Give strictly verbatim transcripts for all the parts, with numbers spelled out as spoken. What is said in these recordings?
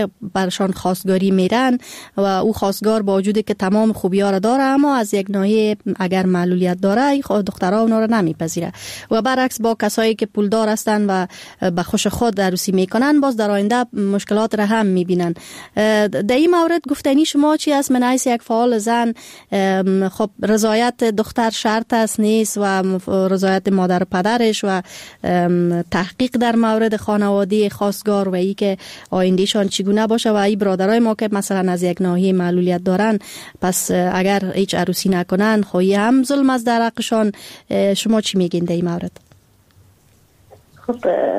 برشان خواستگاری میرن و او خواستگار با وجودی که تمام خوبی‌ها را داره اما از یک ناحیه اگر معلولیت داره دخترها اونا را نمیپذیره و برعکس با کسایی که پولدار هستن و به خوش خود عروسی میکنن باز در آینده مشکلات را هم میبینن. در این مورد گفتنی شما چی است من حیث یک فعال زن؟ خب رضایت دختر شرط است نیست و رضایت مادر و پدرش و تحقیق در مورد خانواده خواستگار و ای که آیندهشان چگونه باشه و ای برادرای ما که مثلا از یک ناحیه معلولیت دارن پس اگر هیچ عروسی نکنن خویی هم ظلم از در حقشان. شما چی میگین در این مورد؟ خب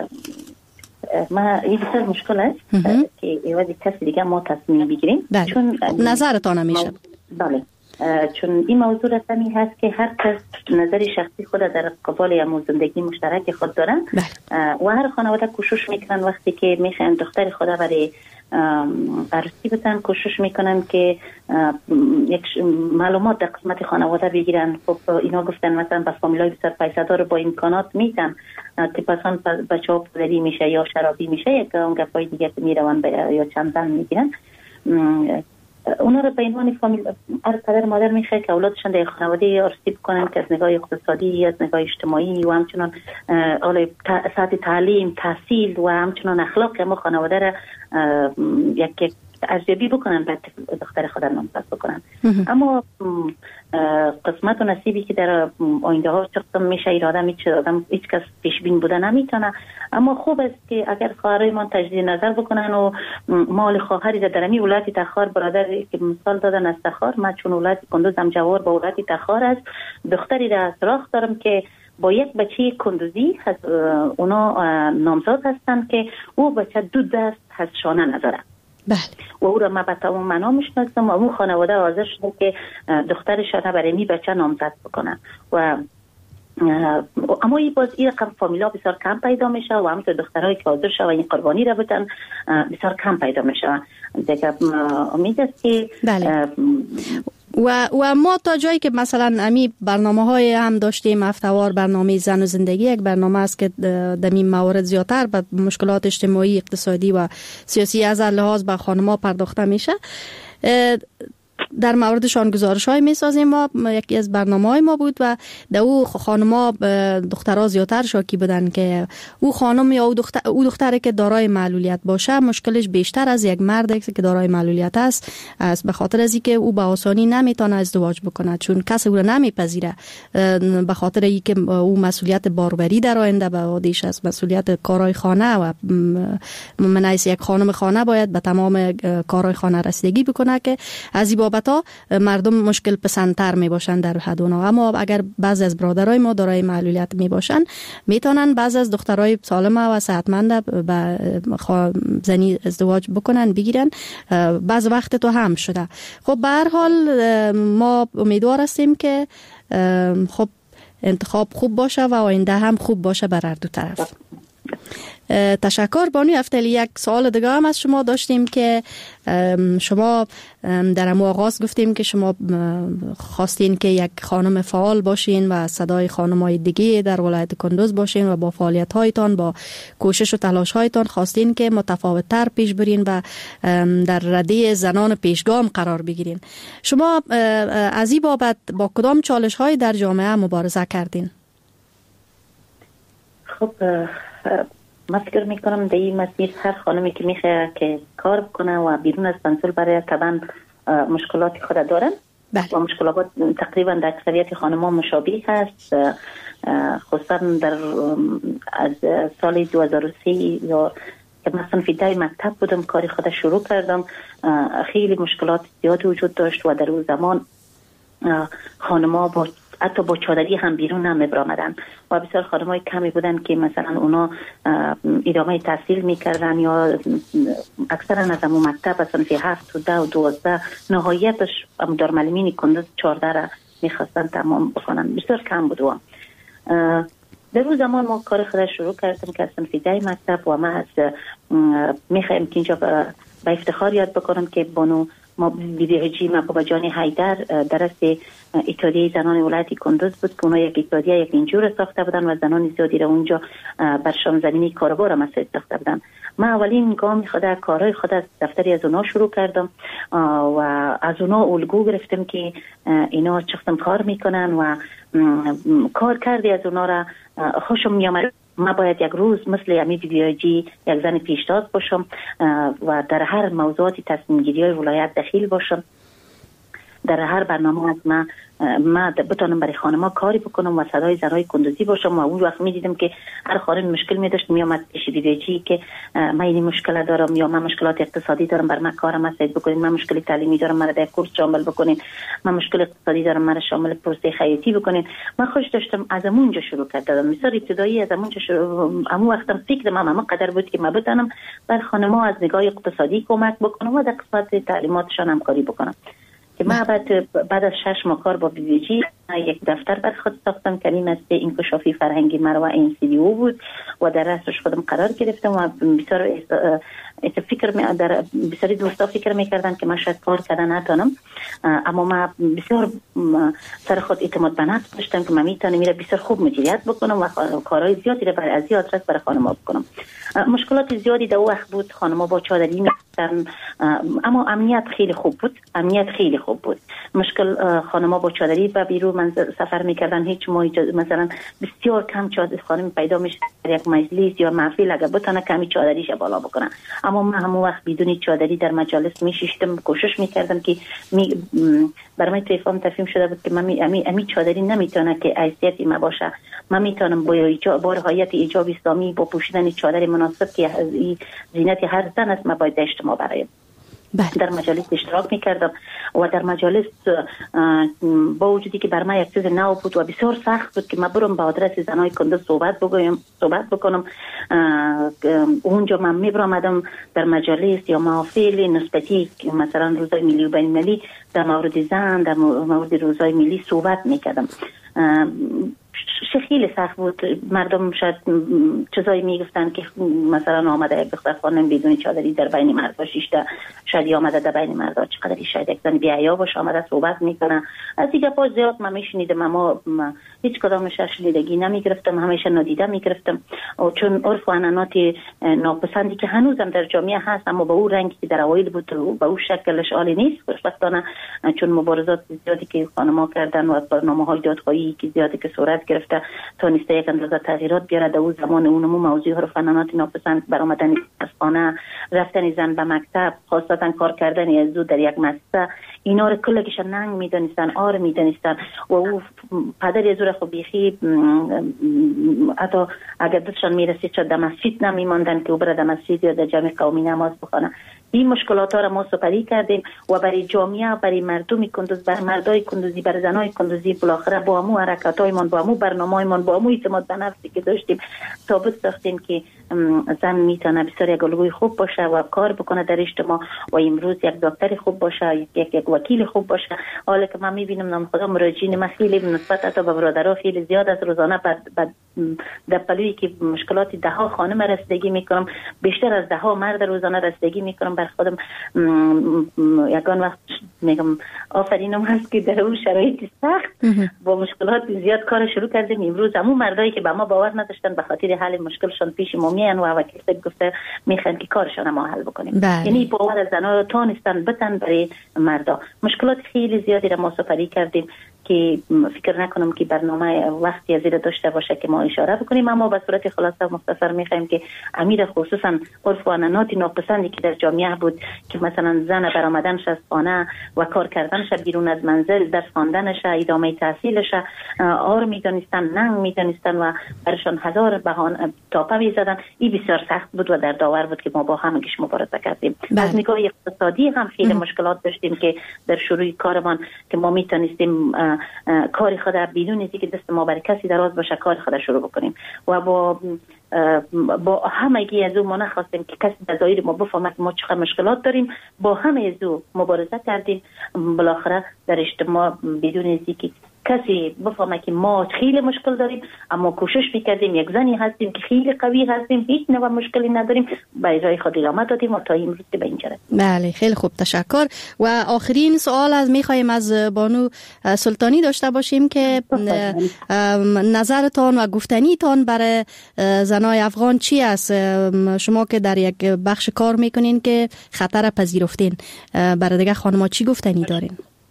ما این بسیار مشکل است که ایوازی کسی دیگه ما تصمیم بگیریم. چون نظرتان میشه. بله چون این موضوع رسمی هست که هر کس نظر شخصی خود در قبال یا زندگی مشترک خود دارن و هر خانواده کوشش میکنن وقتی که میخوان دختر خود برای عروسی بتن کوشش میکنن که یک معلومات در قسمت خانواده بگیرن. خب اینا گفتن مثلا با فامیلای بسیار پیسه‌دار با امکانات میتن که مثلا بچه‌ها پدری میشه یا شرابی میشه یک اون گپای دیگه میرون یا چند زن میگیرن. اونا رو به عنوان فامیل هر پدر مادر میخواد که اولادشون در خانواده عروسی بکنن که از نگاه اقتصادی از نگاه اجتماعی و همچنان اول سطح تعلیم تحصیل و همچنان اخلاق که ما خانواده را یک ارزیابی بکنن بعد دختر خود را نامزد بکنن. اما قسمت و نصیبی که در آینده ها چقدر میشه اراده میشه آدم هیچ کس پیش بین بوده نمیتونه. اما خوب است که اگر خواهرای ما تجدید نظر بکنن و مال خواهری در امی ولایت تخار برادر که مثال دادن از تخار ما چون ولایت کندوزم جوار با ولایت تخار است دختری را سراغ دارم که با یک بچه کندوزی اونا نامزد هستن که او بچه دو دست از شانه نداره. بله. و او را ما به تمام معنا میشناسم و اون خانواده حاضر شده که دخترشان برای می بچه نامزد بکنن و اما این باز این رقم فامیلا بسیار کم پیدا میشه و همینطور دخترهایی که حاضر شد و این قربانی را بتن بسیار کم پیدا میشه. دیگه امید است که بله. و و ما تا جایی که مثلا امی برنامه های هم داشتیم هفته‌وار برنامه زن و زندگی یک برنامه است که در این موارد زیادتر به مشکلات اجتماعی اقتصادی و سیاسی از لحاظ به خانم‌ها پرداخته میشه. در موردشان گزارش های می سازیم. ما یکی از برنامه های ما بود و در او خانم‌ها دخترها زیادتر شاکی بودن که او خانم یا او دختر او دختری که دارای معلولیت باشه مشکلش بیشتر از یک مرد که دارای معلولیت است است به خاطر از اینکه او به آسانی نمیتونه ازدواج بکنه چون کسی او را نمیپذیره به خاطر اینکه او مسئولیت باروری در آینده به عهده‌اش است مسئولیت کارهای خانه و من از یک خانم خانه باید به تمام کارهای خانه رسیدگی بکنه که از این بابت مردم مشکل پسندتر می باشن در حد اونا. اما اگر بعضی از برادرای ما دارای معلولیت می باشن میتونن بعضی از دخترای سالم و صحتمند به زنی ازدواج بکنن بگیرن. بعض وقت تو هم شده. خب به هر حال ما امیدوار هستیم که خب انتخاب خوب باشه و آینده هم خوب باشه بر هر دو طرف. تشکر بانوی افتلی. یک سوال دیگه هم از شما داشتیم که شما در همون آغاز گفتیم که شما خواستین که یک خانم فعال باشین و صدای خانم‌های دیگه در ولایت کندوز باشین و با فعالیت‌هایتان با کوشش و تلاش‌هایتان خواستین که متفاوت‌تر پیش برین و در رده زنان پیشگام قرار بگیرین. شما از این بابت با کدام چالش‌های در جامعه مبارزه کردین؟ خب من فکر میکنم در این مسیر هر خانمی که میخواه که کار بکنه و بیرون از منزل برای طبعا مشکلات خود دارن. بله. و مشکلات تقریبا در اکثریت خانم‌ها مشابه هست خصوصا در از سال دو هزار و سه یا که مثلا فیدای مکتب بودم کاری خود شروع کردم خیلی مشکلات زیاد وجود داشت و در اون زمان خانم‌ها با حتی با چادری هم بیرون هم میبرامدن و بسیار خانم‌های کمی بودن که مثلا اونا ادامه تحصیل میکردن یا اکثرا از همون مکتب اصلا فی هفت و ده و دوازده نهایتش دارمعلمین کندوز چارده را میخواستن تمام بکنن بسیار کم بود. و در اون زمان ما کار خود شروع کردم که اصلا فی ده مکتب و ما از میخوایم که اینجا به افتخار یاد بکنم که بانو ما بی‌بی‌هجی محبوبه جان حیدر درست اتحادیه زنان ولایت کندوز بود که اونا یک اتحادیه یک اینجور ساخته بودن و زنان زیادی را اونجا برشان زمینی کاربار مساعد ساخته بودن. من اولین گام خود کارهای خود از دفتری از اونا شروع کردم و از اونا الگو گرفتم که اینا چقدر کار میکنن و کار کردی از اونا را خوشم میامد. ما باید یک روز مثل امی بی‌بی‌هجی یک زن پیشتاز باشم و در هر موضوعاتی تصمیم گیری های ولایت دخیل باشم. در هر برنامه از ما ما بتونم برای خانم‌ها کاری بکنم و صدای زنای کندوزی باشم. و اون وقت می‌دیدم که هر خانم مشکل می‌داشت میومد پیش بی‌بی‌هجی که من این مشکل دارم یا من مشکلات اقتصادی دارم، بر من کارم مساعد بکنین، من مشکل تعلیمی دارم مرا در کورس شامل بکنین، من مشکل اقتصادی دارم مرا شامل پروسه خیاطی بکنین. من خوش داشتم از اونجا شروع کردم. مثلا ابتدایی از اونجا شروع همون وقتم فکر من اما قدر بود که من بتونم بر خانم‌ها از نگاه اقتصادی کمک بکنم و در قسمت تعلیماتشان همکاری بکنم. که من بعد بعد از شش ماه کار با بی‌بی‌هجی یک دفتر بر خود ساختم که این است انکشافی فرهنگی مرا این سی دی او بود و در رأسش خودم قرار گرفتم و بسیار ات فکر می در بسیاری دوستا فکر میکردن که من شاید کار کردن نتونم، اما من بسیار سر خود اعتماد به نفس داشتم که من میتونم میره بسیار خوب مدیریت بکنم و کارهای زیادی را برای از این آدرس برای خانم‌ها بکنم. مشکلات زیادی در وقت بود، خانم‌ها با چادری می‌رفتن، اما امنیت خیلی خوب بود، امنیت خیلی خوب بود. مشکل خانم‌ها با چادری به بیرون من سفر میکردن، هیچ ما مثلا بسیار کم چادر خانم پیدا میشه در یک مجلس یا محفل اگر بتونه کمی چادریش بالا بکنه. اما من همون وقت بدون چادری در مجالس میشیشتم، کوشش میکردم که می برای من تفاهم تفهیم شده بود که من امی امی چادری نمیتونه که حیثیتی ما باشه. من میتونم با ایجاب با رعایت ایجاب اسلامی با پوشیدن چادر مناسب که زینت هر زن است ما باید اجتماع برایم. در مجالس اشتراک میکردم و در مجالس با وجودی که بر من یک چیز نو بود و بسیار سخت بود که من برم با آدرس زنای کندوز صحبت بگویم صحبت بکنم، اونجا من میبرامدم در مجالس یا محافل نسبتی مثلا روزای ملی و بین المللی در مورد زن، در مورد روزای ملی صحبت میکردم. خیلی سخت بود. مردم شاید چیزایی میگفتن که مثلا آمده یک دختر خانم بدون چادری در بین مردا شیشته، شاید آمده در بین مردا چقدر شاید یک زن بی‌حیا باشه آمده صحبت میکنه. از دیگه پا زیاد من میشنیدم اما هیچ کدامش شنیدگی نمیگرفتم، همیشه نادیده میگرفتم چون عرف و عنعنات ناپسندی که هنوزم در جامعه هست اما به اون رنگی که در اوایل بود به اون شکلش عالی نیست. خوشبختانه چون مبارزات زیادی که خانم‌ها کردن و برنامه‌های دادخواهی که زیادی که صورت گرفته تونسته یک اندازه تغییرات بیاره. در اون زمان اونمو موضوع عرف عنعنات ناپسند برآمدن از خانه، رفتن زن به مکتب، خاصتا کار کردن از زود در یک مدرسه، اینا رو کلگیش ننگ میدونستن، آر میدونستن و او پدر از رو خب بیخی حتی اگر دستشان میرسید چه در مسجد نمیماندن که او بره در مسجد یا در جمع قومی نماز بخونه. این مشکلات ها را ما سپری کردیم و برای جامعه، برای مردم کندوز، برای مردای کندوزی، برای زنای کندوزی بالاخره با همو حرکتایمان، با همو برنامه‌ایمان، با همو اعتماد به نفسی که داشتیم ثابت ساختیم که زن میتونه بسیار یک الگوی خوب باشه و کار بکنه در اجتماع و امروز یک دکتر خوب باشه، یک یک وکیل خوب باشه. حالا که من میبینم نام خدا مراجعین من خیلی نسبت حتی به برادرها خیلی زیاد از روزانه بعد در پلویی که مشکلات ده ها خانم رسیدگی میکنم، بیشتر از ده ها مرد روزانه رسیدگی میکنم. بر خودم یکان وقت میگم آفرینم هست که در اون شرایط سخت با مشکلات زیاد کار شروع کردیم. امروز همون مردایی که به ما باور نداشتن به خاطر حل مشکلشون پیش ما میان و وکیل گفته میخوان که کارشون ما حل بکنیم. بله. یعنی باور از زنا رو تونستن بتن برای مردا. مشکلات خیلی زیادی را ما سپری کردیم که فکر نکنم که برنامه وقتی از این داشته باشه که ما اشاره بکنیم، اما به صورت خلاصه و مختصر میخوایم که امیر خصوصا عرف و عنعنات ناپسندی که در جامعه بود که مثلا زن برآمدنش از خانه و کار کردنش بیرون از منزل، درس خواندنش، ادامه تحصیلش آر میدونستن، ننگ میدونستن و برشان هزار بهانه تاپه میزدن. این بسیار سخت بود و در داور بود که ما با همگیش مبارزه کردیم. بله. از نگاه اقتصادی هم خیلی مشکلات داشتیم که در شروع کارمان که ما میتونستیم کاری خود بدون اینکه دست ما بر کسی دراز باشه کار خود شروع بکنیم و با با همگی از او ما نخواستیم که کسی در ظاهر ما بفهمه که ما چقدر مشکلات داریم. با همه از او مبارزه کردیم. بالاخره در اجتماع بدون اینکه کسی بفهمه که ما خیلی مشکل داریم، اما کوشش میکردیم یک زنی هستیم که خیلی قوی هستیم، هیچ نوع مشکلی نداریم، به جای خود ادامه دادیم و تا امروز که به اینجا رسیدیم. بله خیلی خوب، تشکر. و آخرین سوال از میخوایم از بانو سلطانی داشته باشیم که نظرتان و گفتنیتان برای زنای افغان چی است؟ شما که در یک بخش کار میکنین که خطر پذیرفتین، برای دیگه خانم‌ها چی گفتنی دارین؟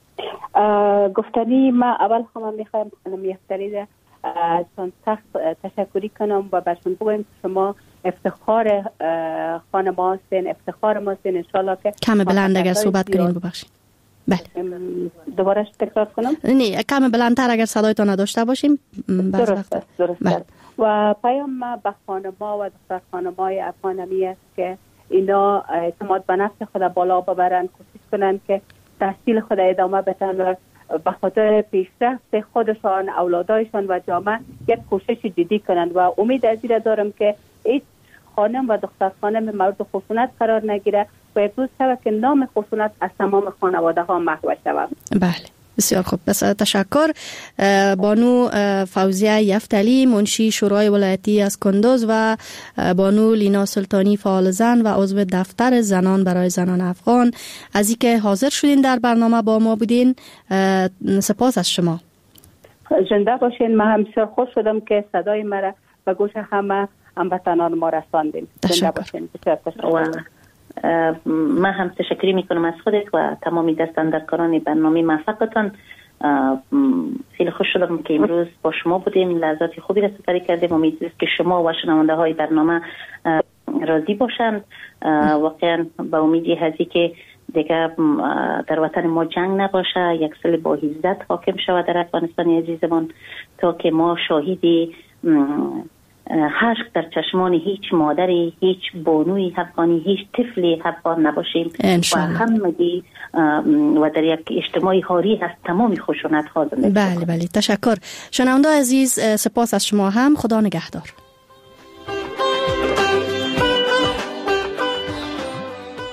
گفتنی ما اول خواهم میخوایم خانم یفتری چون سخت تشکری کنم و برشون بگویم شما افتخار خانم هستین، افتخار ما هستین. انشالله که کم بلند اگر صحبت کنین ببخشید. بله دوباره تکرار کنم؟ نه کم بلندتر اگر صدایتان نداشته باشیم. درست است، درست است. و پیام ما به خانم‌ها و دختر خانم‌های افغانی است که اینا اعتماد به نفس خود بالا ببرن، کوشش کنن که تحصیل خود ادامه بدن و به خاطر پیشرفت خودشان، اولادایشان و جامعه یک کوشش جدی کنند و امید از این دارم که هیچ خانم و دختر خانم مورد خشونت قرار نگیره و یک روز شود که نام خشونت از تمام خانواده ها محو شود. بله بسیار خوب، بس تشکر. بانو فوزیه یفتلی منشی شورای ولایتی از کندوز و بانو لینا سلطانی فعال زن و عضو دفتر زنان برای زنان افغان از اینکه حاضر شدین در برنامه با ما بودین، سپاس از شما. زنده باشین. من هم بسیار خوش شدم که صدای مرا به گوش همه هموطنان ما رساندین. زنده باشین. بسیار تشکر. من هم تشکری میکنم از خودت و تمامی دستاندرکاران برنامه موفقتان. خیلی خوش شدم که امروز با شما بودیم، لحظات خوبی را سپری کردیم. امیدوارم که شما و شنونده های برنامه راضی باشند. واقعا با امیدی هستی که دیگه در وطن ما جنگ نباشه، یک سال با عزت حاکم شود در افغانستان عزیزمان، تا که ما شاهدی حشق در چشمان هیچ مادری، هیچ بانوی افغانی، هیچ طفلی افغان نباشیم و همگی و در یک اجتماعی حاری از تمامی خشونت ها زندگی. بله بله تشکر. شنونده عزیز، سپاس از شما هم. خدا نگهدار.